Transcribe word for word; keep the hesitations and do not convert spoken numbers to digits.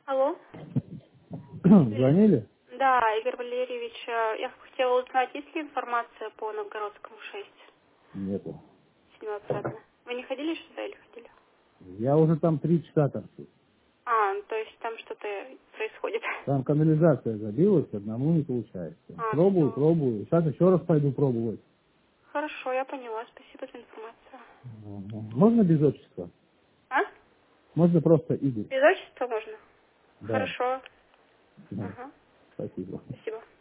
Алло. Звонили? Да, Игорь Валерьевич, э, я хотела узнать, есть ли информация по Новгородскому шесть, Нету. седьмое обратно. Вы не ходили сюда или ходили? Я уже там три часа торчу. А, ну, то есть там что-то происходит. Там канализация забилась, одному не получается. А, Пробую, все. пробую. Сейчас еще раз пойду пробовать. Хорошо, я поняла. Спасибо за информацию. Мгм. Можно без отчества? А? Можно просто Игорь? Без отчества можно? Да. Хорошо. Да. Ага. Спасибо. Спасибо.